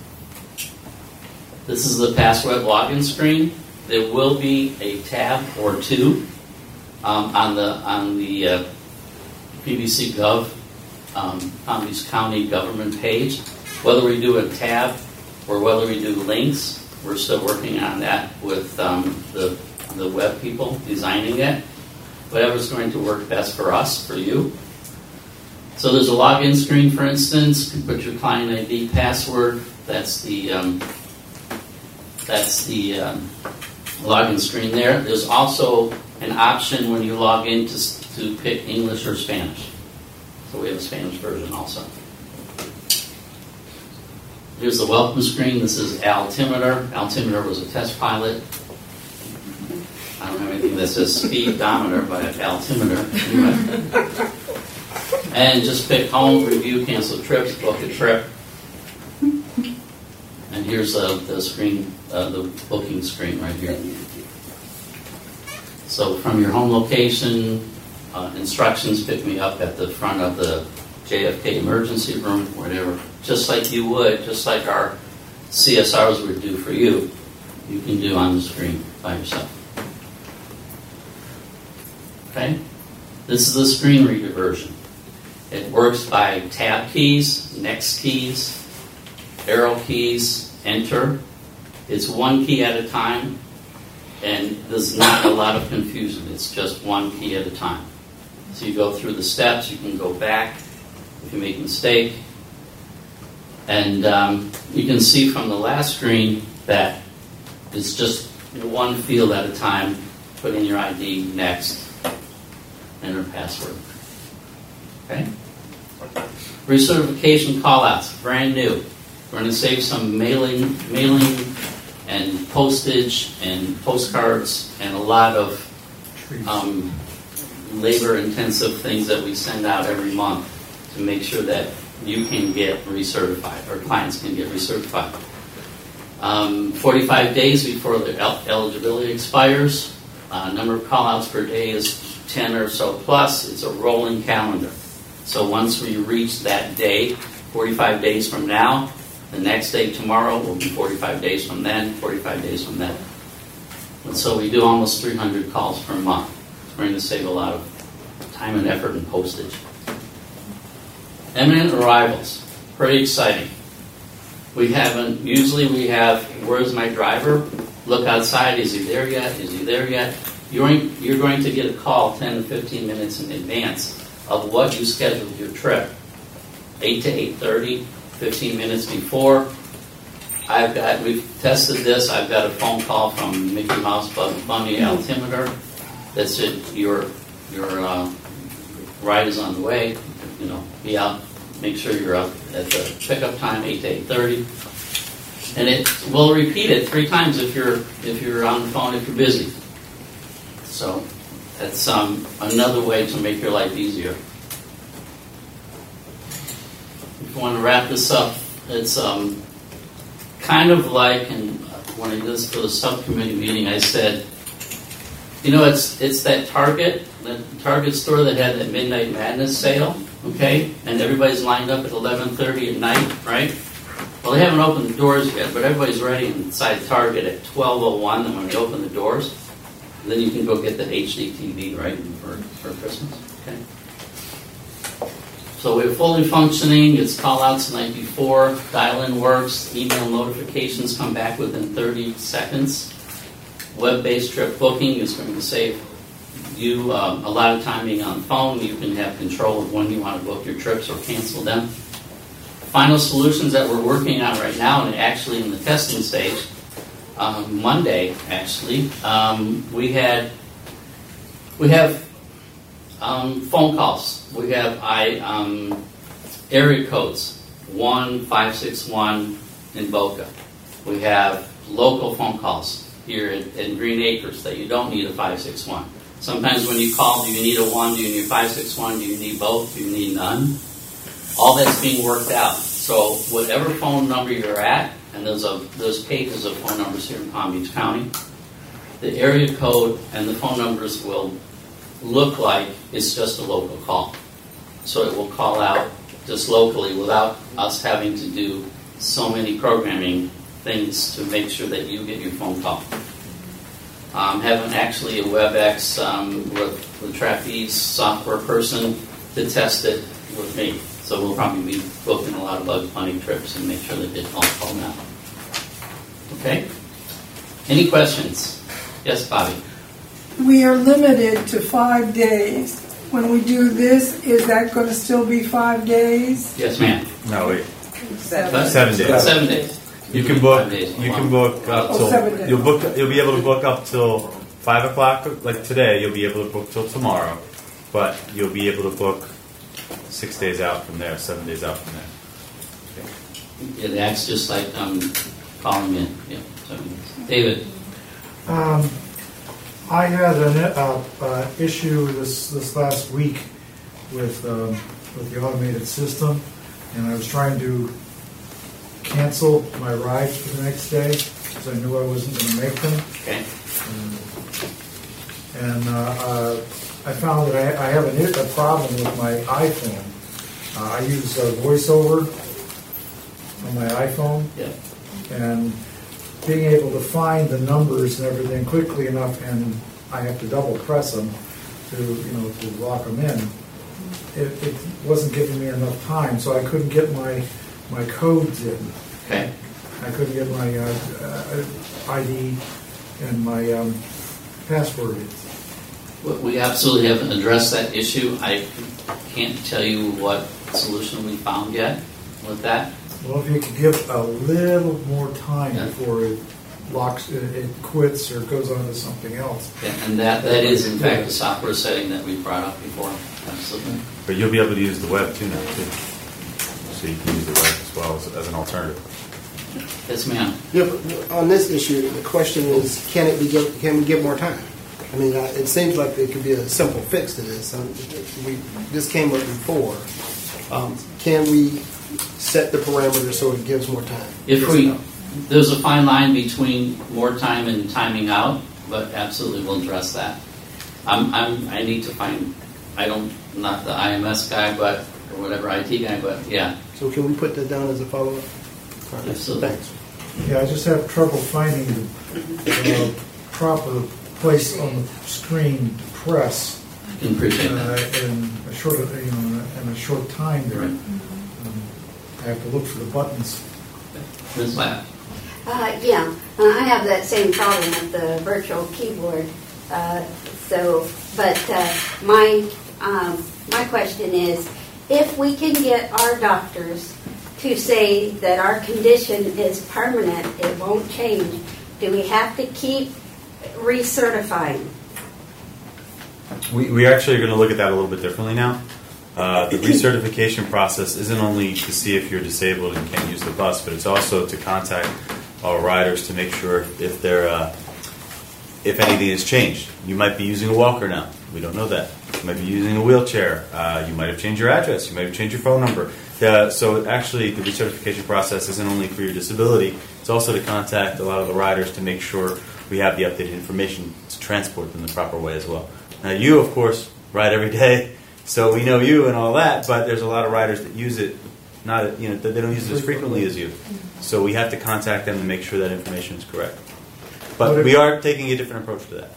This is the PassWeb login screen. There will be a tab or two um, on the on the uh, P B C Gov um, Palm Beach County government page. Whether we do a tab or whether we do links, we're still working on that with um, the the web people designing it. Whatever's going to work best for us, for you. So there's a login screen, for instance. You put your client I D, password. That's the um, that's the um, login screen there. There's also an option when you log in to to pick English or Spanish. So we have a Spanish version also. Here's the welcome screen. This is Altimeter. Altimeter was a test pilot. I don't have anything that says speedometer, but altimeter. Anyway. And just pick home, review, cancel trips, book a trip. And here's uh, the screen, uh, the booking screen right here. So from your home location, uh, instructions, pick me up at the front of the J F K emergency room, whatever. Just like you would, just like our C S Rs would do for you, you can do on the screen by yourself. Okay? This is the screen reader version. It works by tab keys, next keys, arrow keys, enter. It's one key at a time, and there's not a lot of confusion. It's just one key at a time. So you go through the steps, you can go back if you make a mistake. And um, you can see from the last screen that it's just one field at a time. Put in your I D, next, enter password. Okay? Recertification callouts, brand new. We're going to save some mailing, mailing, and postage, and postcards, and a lot of um, labor-intensive things that we send out every month to make sure that you can get recertified, or clients can get recertified. Um, forty-five days before the el- eligibility expires. Uh, number of callouts per day is ten or so plus. It's a rolling calendar. So once we reach that day, forty-five days from now, the next day tomorrow will be forty-five days from then, forty-five days from then. And so we do almost three hundred calls per month. We're going to save a lot of time and effort and postage. Imminent arrivals, pretty exciting. We haven't, usually we have, where's my driver? Look outside, is he there yet? Is he there yet? You're, you're going to get a call ten to fifteen minutes in advance of what you scheduled your trip. eight to eight thirty, fifteen minutes before. I've got, we've tested this, I've got a phone call from Mickey Mouse Bugs Bunny Altimeter that said your, your uh, ride is on the way. You know, be out, make sure you're up at the pickup time, eight to eight thirty. And it will repeat it three times if you're if you're on the phone, if you're busy. So that's um, another way to make your life easier. If you want to wrap this up, it's um, kind of like, and when I did this for the subcommittee meeting, I said, you know, it's it's that Target, that Target store that had that Midnight Madness sale, okay? And everybody's lined up at eleven thirty at night, right? Well, they haven't opened the doors yet, but everybody's ready inside Target at twelve oh one, and when they open the doors, Then you can go get the H D T V, right, for, for Christmas, okay? So we're fully functioning, it's call outs the night before, dial-in works, email notifications come back within thirty seconds. Web-based trip booking is going to save you um, a lot of time being on the phone. You can have control of when you want to book your trips or cancel them. Final solutions that we're working on right now, and actually in the testing stage, um, Monday actually, um, we had we have um, phone calls. We have I um, area codes one five six one in Boca. We have local phone calls here in, in Green Acres that you don't need a five six one. Sometimes when you call, do you need a one? Do you need a five six one? Do you need both? Do you need none? All that's being worked out. So whatever phone number you're at, and there's a there's pages of phone numbers here in Palm Beach County, the area code and the phone numbers will look like it's just a local call. So it will call out just locally without us having to do so many programming things to make sure that you get your phone call. Um, having actually a WebEx um, with the Trapeze software person to test it with me. So we'll probably be booking a lot of Bugs Bunny trips and make sure that they all call now. Okay? Any questions? Yes, Bobby? We are limited to five days. When we do this, is that going to still be five days? Yes, ma'am. No, wait. Seven. Seven days. Seven days. You can book. You can book up Oh, till. seven days. You'll book. You'll be able to book up till five o'clock. Like today, you'll be able to book till tomorrow, but you'll be able to book six days out from there, seven days out from there. Yeah, that's just like um, calling in. Yeah. Seven days. David? Um, I had an uh, uh, issue this this last week with um, with the automated system, and I was trying to cancel my rides for the next day because I knew I wasn't going to make them. Okay. Um, and uh, uh, I found that I, I have an, a problem with my iPhone. Uh, I use uh, VoiceOver on my iPhone, Yeah. and being able to find the numbers and everything quickly enough, and I have to double press them to, you know, to lock them in. It, it wasn't giving me enough time, so I couldn't get my my codes in. Okay. I couldn't get my uh, uh, I D and my um, password in. We- We absolutely haven't addressed that issue. I can't tell you what solution we found yet with that. Well, if you could give a little more time Yeah. before it locks, it, it quits or goes on to something else. Yeah, and that, that is in fact a software setting that we brought up before. Absolutely. But you'll be able to use the web too now too. So you can use the web as well as, as an alternative. Yes, ma'am. Yeah, but on this issue, the question is, can it be? Give, can we give more time? I mean, uh, it seems like there could be a simple fix to this. Um, we, this came up before. Um, can we set the parameters so it gives more time? If Yes we, or no? there's a fine line between more time and timing out, but absolutely we'll address that. I'm, I'm, I need to find, I don't, not the I M S guy, but, or whatever I T guy, but yeah. So can we put that down as a follow-up? All right, Absolutely. thanks. Yeah, I just have trouble finding the uh, proper place on the screen to press I can appreciate that. uh, in a short, you know, in a short time there. Right. Um, I have to look for the buttons. Miz Lapp. Uh, yeah, uh, I have that same problem with the virtual keyboard. Uh, so, but uh, my um, my question is, if we can get our doctors to say that our condition is permanent, it won't change, do we have to keep recertifying? We, we actually are going to look at that a little bit differently now. Uh, the recertification process isn't only to see if you're disabled and can't use the bus, but it's also to contact our riders to make sure if they're uh, if anything has changed. You might be using a walker now. We don't know that. You might be using a wheelchair. Uh, you might have changed your address. You might have changed your phone number. Uh, so actually, the recertification process isn't only for your disability. It's also to contact a lot of the riders to make sure we have the updated information to transport them the proper way as well. Now, you, of course, ride every day, so we know you and all that, but there's a lot of riders that use it, not you know, that they don't use it as frequently as you. So we have to contact them to make sure that information is correct. But we are taking a different approach to that. So.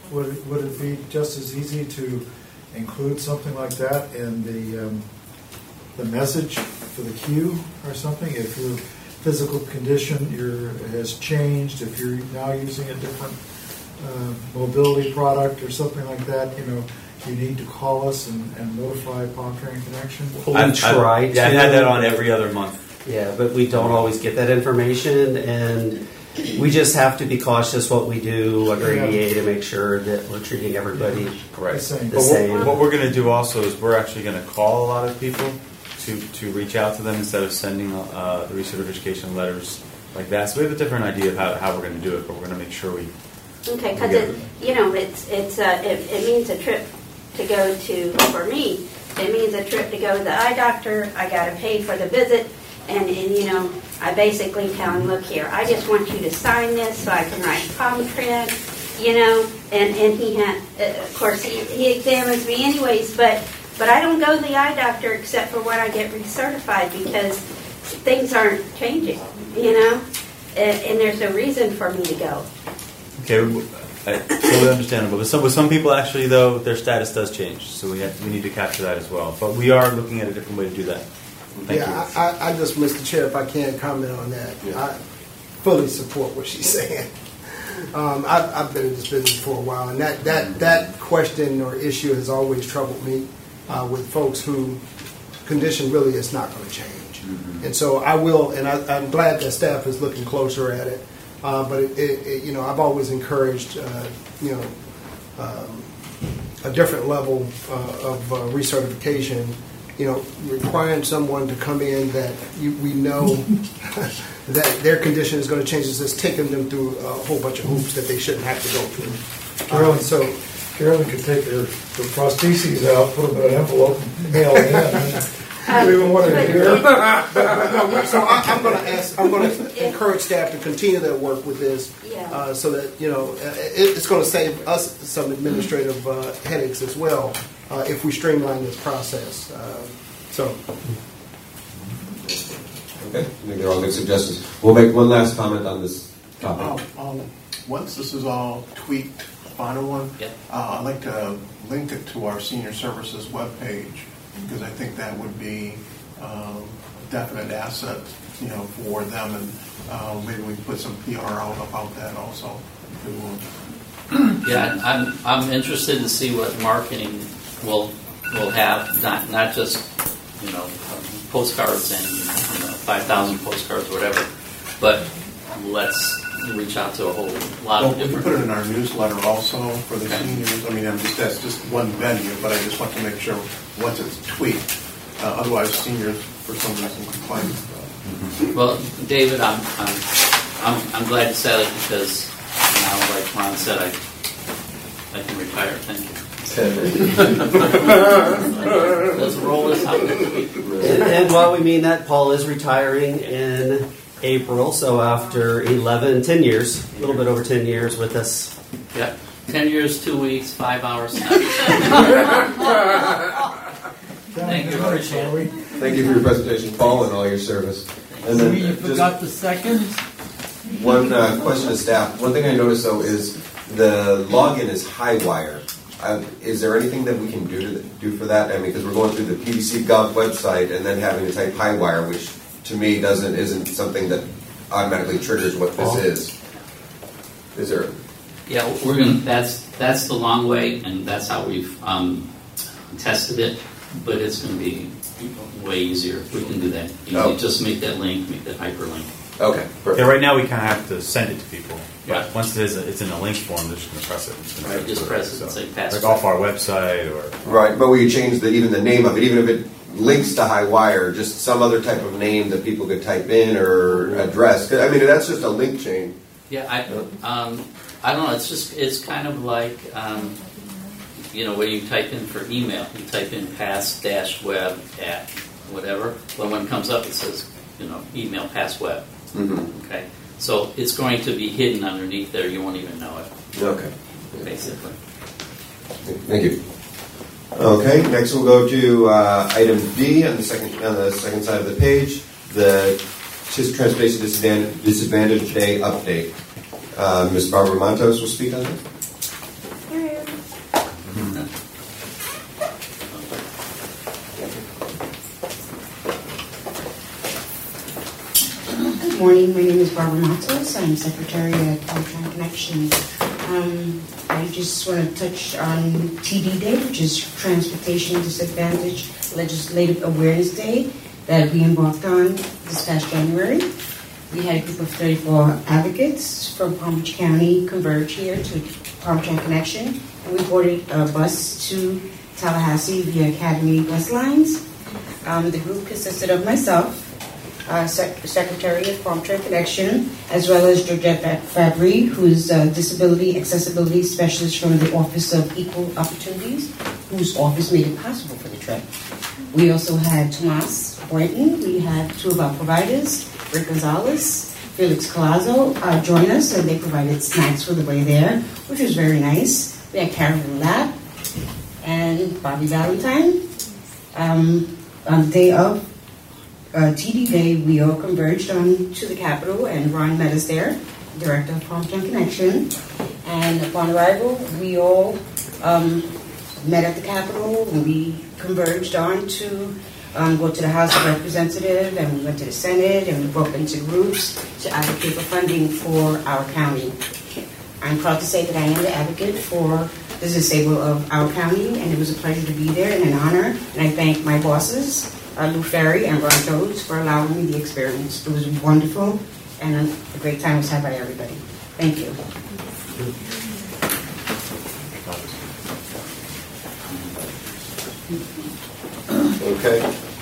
would, it- would it be just as easy to include something like that in the, um, the message for the queue or something? If your physical condition your, has changed, if you're now using a different uh, mobility product or something like that, you know, you need to call us and, and notify Palm Training Connection? We I've- try I've- yeah, I've to. had that on every other month. Yeah, but we don't always get that information, and we just have to be cautious what we do under A D A to make sure that we're treating everybody Correct. The same. the But same. what, what we're going to do also is we're actually going to call a lot of people to, to reach out to them instead of sending uh, the recertification letters like that. So we have a different idea of how, how we're going to do it, but we're going to make sure we. Okay, because Yeah. it, you know, it's, it's, uh, it, it means a trip to go to, for me, it means a trip to go to the eye doctor, I gotta pay for the visit, and, and, you know, I basically tell him, look here, I just want you to sign this so I can write palm print, you know, and, and he had, uh, of course, he, he examines me anyways, but, but I don't go to the eye doctor except for when I get recertified, because things aren't changing, you know, and, and there's a reason for me to go. Okay, we- I totally understandable. But some, with some people, actually, though, their status does change, so we have, we need to capture that as well. But we are looking at a different way to do that. Thank Yeah, you. I, I I just, Mister Chair, if I can comment on that, I fully support what she's saying. Um, I've, I've been in this business for a while, and that, that, that question or issue has always troubled me uh, with folks who condition really is not going to change. Mm-hmm. And so I will, and I, I'm glad that staff is looking closer at it. Uh, but it, it, it, you know, I've always encouraged, uh, you know, um, a different level uh, of uh, recertification. You know, requiring someone to come in that you, we know that their condition is going to change is just taking them through a whole bunch of hoops that they shouldn't have to go through. Carolyn, Uh, so. Carolyn could take her, her prostheses out, put them in an envelope, and mail it in. Uh, Do you even want to hear? But, but no, so I, I'm going to ask, I'm going to encourage staff to continue their work with this, Yeah. uh, so that you know uh, it, it's going to save us some administrative uh, headaches as well uh, if we streamline this process. Uh, so. Okay, I think they're all good suggestions. We'll make one last comment on this topic. Um, um, once this is all tweaked, final one, Yep. uh, I'd like to link it to our senior services webpage, because I think that would be um, a definite asset, you know, for them, and uh, maybe we can put some P R out about that also. if we want. Yeah, I'm, I'm interested to see what marketing will, will have, not, not just, you know, postcards and, you know, five thousand postcards or whatever, but let's reach out to a whole lot Well, of we can different. put it in our newsletter also for the Okay. seniors. I mean, I'm just, that's just one venue, but I just want to make sure once it's tweaked, uh, otherwise seniors for some reason complain. Well, David, I'm, I'm, I'm, I'm glad you said it, because now, like Ron said, I, I can retire, thank you. Let's roll this out next week. And, and while we mean that, Paul is retiring in April, so after eleven, ten years, a little bit over ten years with us. Yep, ten years, two weeks, five hours. Thank you, appreciate it. Thank you for your presentation, Paul, and all your service. And then You uh, just forgot the second? one uh, question to staff. One thing I noticed though is the login is Highwire. Uh, is there anything that we can do to do for that? I mean, because we're going through the P D C Gov website and then having to type Highwire, which to me doesn't isn't something that automatically triggers what this is. Is there? Yeah, we're gonna, that's, that's the long way, and that's how we've um, tested it, but it's gonna be way easier if we can do that. You Oh. just make that link, make that hyperlink. Okay, perfect. Yeah, right now we kind of have to send it to people. Yeah. But once it is, it's in a link form, they're just going to press it. It's gonna Right, go just through press it and say Like password. off our website or. Right, but we could change the even the name of it, even if it links to Highwire, just some other type of name that people could type in or address. 'Cause, I mean, that's just a link chain. Yeah, I, um, I don't know, it's just, it's kind of like, um, you know, when you type in for email, you type in pass dash web at whatever, but when it comes up, it says, you know, email pass web. Mm-hmm. Okay, so it's going to be hidden underneath there, you won't even know it, Okay, basically. thank you. Okay, next we'll go to uh, item D on the second on the second side of the page, the Tis Transportation Disadvantage, Disadvantage Day update. Uh, Miz Barbara Montos will speak on it. There morning. My name is Barbara Matos. I'm Secretary at Caltrans Connection. Um, I just want to touch on T D Day, which is Transportation Disadvantage Legislative Awareness Day that we embarked on this past January. We had a group of thirty-four advocates from Palm Beach County converge here to Caltrans Connection, and we boarded a bus to Tallahassee via Academy bus lines. Um, the group consisted of myself, Uh, Sec- Secretary of Caltrans Connection, as well as Georgette Fabry, who's a Disability Accessibility Specialist from the Office of Equal Opportunities, whose office made it possible for the trip. We also had Tomas Boynton. We had two of our providers, Rick Gonzalez, Felix Colazo, uh, join us, and they provided snacks for the way there, which was very nice. We had Carolyn Lapp and Bobby Valentine. Um, on the day of Uh, T D Day, we all converged on to the Capitol, and Ron met us there, Director of Caltrans Connection. And upon arrival, we all um, met at the Capitol, and we converged on to um, go to the House of Representatives, and we went to the Senate, and we broke into groups to advocate for funding for our county. I'm proud to say that I am the advocate for the disabled of our county, and it was a pleasure to be there and an honor. And I thank my bosses, Uh, Lou Ferry and Ron Jones, for allowing me the experience. It was wonderful, and a great time was had by everybody. Thank you. Okay.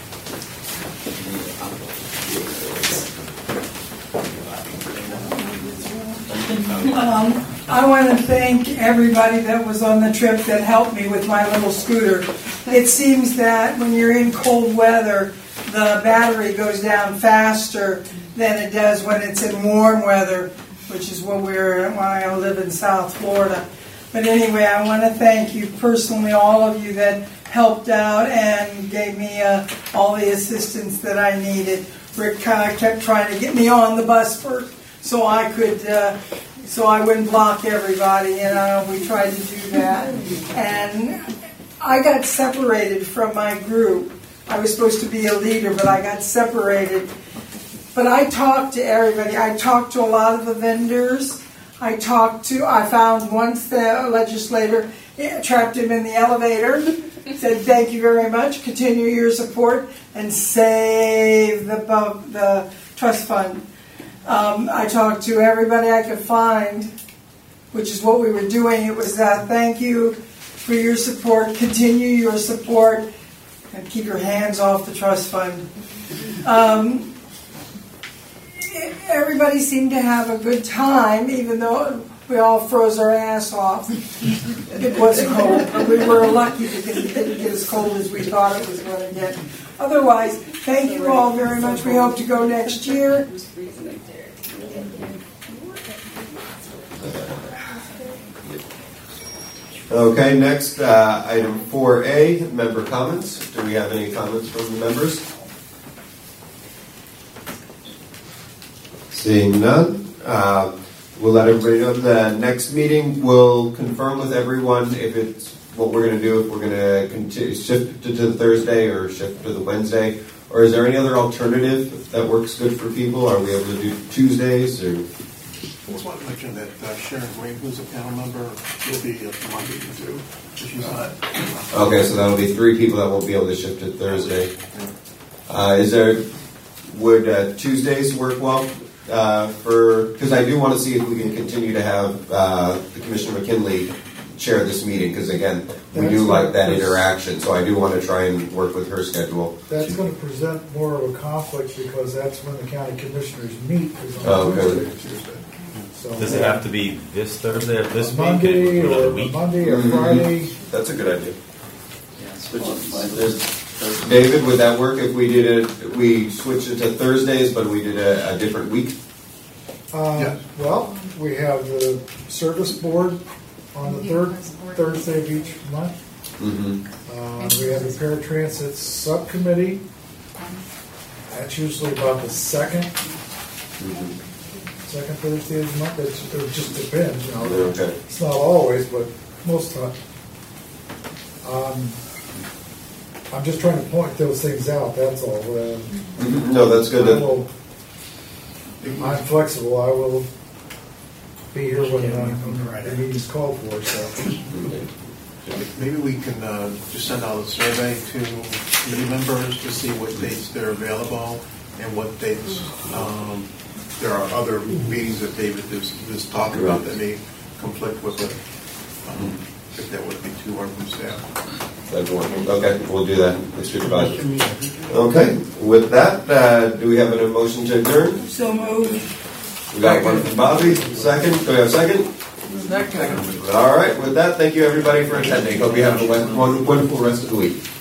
Um, I want to thank everybody that was on the trip that helped me with my little scooter. It seems that when you're in cold weather, the battery goes down faster than it does when it's in warm weather, which is what we're when I live in South Florida. But anyway, I want to thank you personally, all of you that helped out and gave me uh, all the assistance that I needed. Rick kind of kept trying to get me on the bus first, so I could, uh, so I wouldn't block everybody. You know, we tried to do that, and I got separated from my group. I was supposed to be a leader, but I got separated. But I talked to everybody. I talked to a lot of the vendors. I talked to, I found one legislator, trapped him in the elevator, said, thank you very much, continue your support, and save the, the trust fund. Um, I talked to everybody I could find, which is what we were doing. It was that, thank you for your support, continue your support, and keep your hands off the trust fund. Um, everybody seemed to have a good time, even though we all froze our ass off. It was cold, but we were lucky because it didn't get as cold as we thought it was going to get. Otherwise, thank you all very much. We hope to go next year. Okay, next, uh, item four A, member comments. Do we have any comments from the members? Seeing none, uh, we'll let everybody know the next meeting. We'll confirm with everyone if it's what we're going to do, if we're going to continue, shift it to the Thursday or shift to the Wednesday. Or is there any other alternative that works good for people? Are we able to do Tuesdays? Or? I just want to mention that uh, Sharon Green, who's a panel member, will be at Monday too. She's not. Okay, so that'll be three people that won't be able to shift it Thursday. Uh, is there, would uh, Tuesdays work well uh, for, because I do want to see if we can continue to have uh, the Commissioner McKinley chair this meeting, because again, we do like that interaction, so I do want to try and work with her schedule. That's going to present more of a conflict because that's when the county commissioners meet, is on Oh, Tuesday okay. or Tuesday. So, Does it have to be this Thursday or this week? Monday Can we put it or on a week? Monday or Mhm. Friday? That's a good idea. Yeah, switch it. David, would that work if we did it, we switched it to Thursdays, but we did a, a different week? Uh, Yeah. Well, we have the service board on the third Thursday of each month. Mm-hmm. Uh, we have the paratransit subcommittee. That's usually about the second, Mm-hmm. second Thursday of the month. It's, it just depends, you know. Okay. It's not always, but most of the time. Um, I'm just trying to point those things out, that's all. Uh, Mhm. No, that's good. I will I'm flexible, I will be here when uh, the meeting's called for, so. Maybe we can uh, just send out a survey to committee members to see what dates they're available and what dates um, there are other meetings that David is, is talking about that may conflict with it. Um, if that would be too hard from staff. That's one. Okay, we'll do that, Mister Supervisor. Okay, with that, uh, do we have a motion to adjourn? So moved. We got one from Bobby. Second. Do we have a second? Second. All right. With that, thank you everybody for attending. Hope you have a wonderful rest of the week.